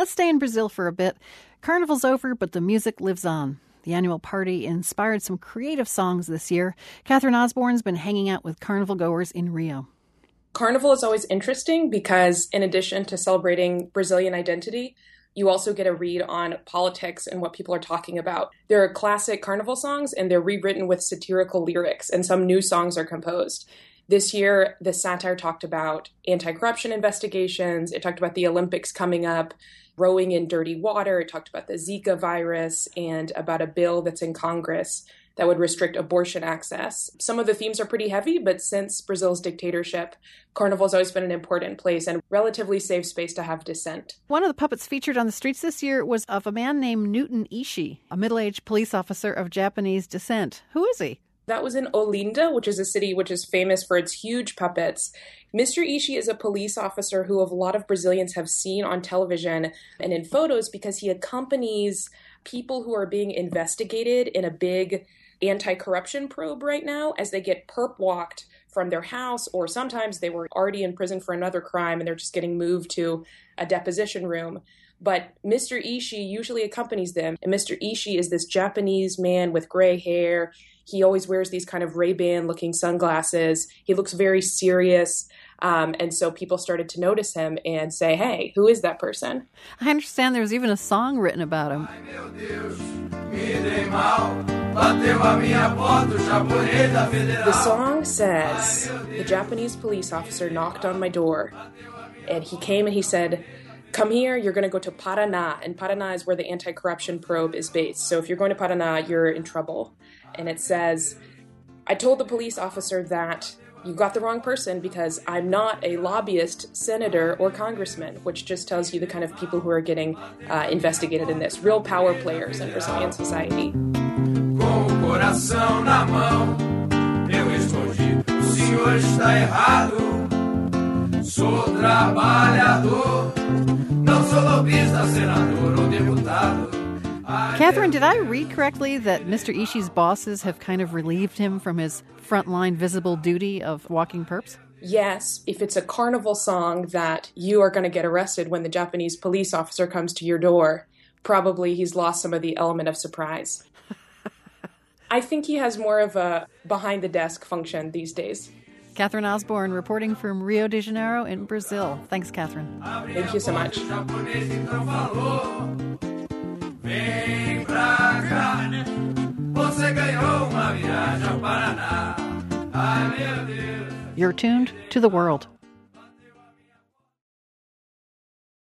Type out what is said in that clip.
Let's stay in Brazil for a bit. Carnival's over, but the music lives on. The annual party inspired some creative songs this year. Catherine Osborne's been hanging out with carnival goers in Rio. Carnival is always interesting because in addition to celebrating Brazilian identity, you also get a read on politics and what people are talking about. There are classic carnival songs and they're rewritten with satirical lyrics, and some new songs are composed. This year, the satire talked about anti-corruption investigations. It talked about the Olympics coming up, rowing in dirty water. It talked about the Zika virus and about a bill that's in Congress that would restrict abortion access. Some of the themes are pretty heavy, but since Brazil's dictatorship, Carnival's always been an important place and relatively safe space to have dissent. One of the puppets featured on the streets this year was of a man named Newton Ishii, a middle-aged police officer of Japanese descent. Who is he? That was in Olinda, which is a city which is famous for its huge puppets. Mr. Ishii is a police officer who a lot of Brazilians have seen on television and in photos because he accompanies people who are being investigated in a big anti-corruption probe right now as they get perp walked from their house, or sometimes they were already in prison for another crime and they're just getting moved to a deposition room. But Mr. Ishii usually accompanies them. And Mr. Ishii is this Japanese man with gray hair. He always wears these kind of Ray-Ban looking sunglasses. He looks very serious. And so people started to notice him and say, hey, who is that person? I understand there's even a song written about him. The song says, the Japanese police officer knocked on my door and he came and he said, come here, you're going to go to Paraná. And Paraná is where the anti-corruption probe is based. So if you're going to Paraná, you're in trouble. And it says, I told the police officer that you got the wrong person because I'm not a lobbyist, senator, or congressman, which just tells you the kind of people who are getting investigated in this. Real power players in Brazilian society. Com o coração na mão, eu respondi, o senhor está errado. Sou trabalhador, não sou lobista, senador ou deputado. Catherine, did I read correctly that Mr. Ishii's bosses have kind of relieved him from his frontline visible duty of walking perps? Yes, if it's a carnival song that you are going to get arrested when the Japanese police officer comes to your door, probably he's lost some of the element of surprise. I think he has more of a behind-the-desk function these days. Catherine Osborne reporting from Rio de Janeiro in Brazil. Thanks, Catherine. Thank you so much. Vem pra cá, você ganhou uma viagem ao Paraná. Ai, meu Deus. You're tuned to the world.